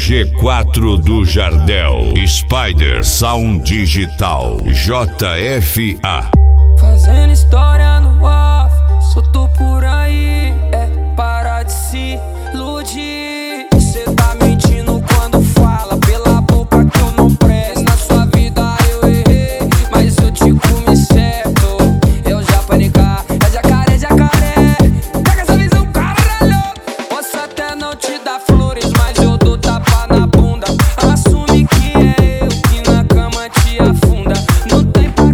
G4 do Jardel, Spider Sound Digital, JFA. Fazendo história no off, solto por aí, para de se iludir. Cê tá mentindo quando fala pela boca que eu não presto. Na sua vida eu errei, mas eu te comi certo. Eu já panicar, é jacaré, jacaré. Pega essa visão, caralho. Posso até não te dar flores, mas eu dou tapa na bunda. Assume que é eu que na cama te afunda. Não tem pra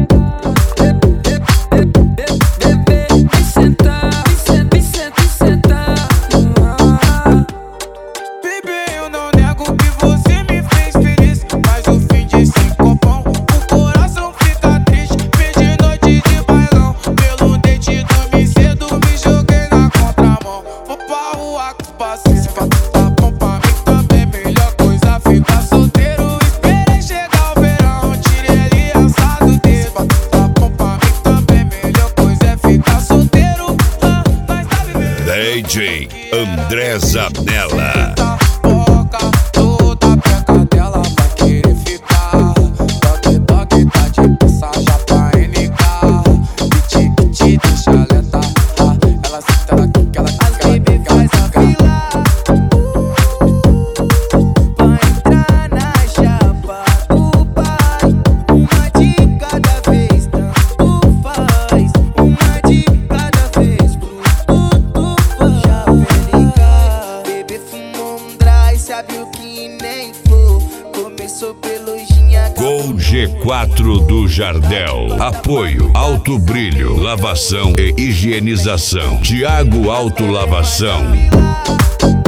DJ André Zanella. Gol G4 do Jardel. Apoio Alto Brilho, lavação e higienização. Thiago Auto Lavação.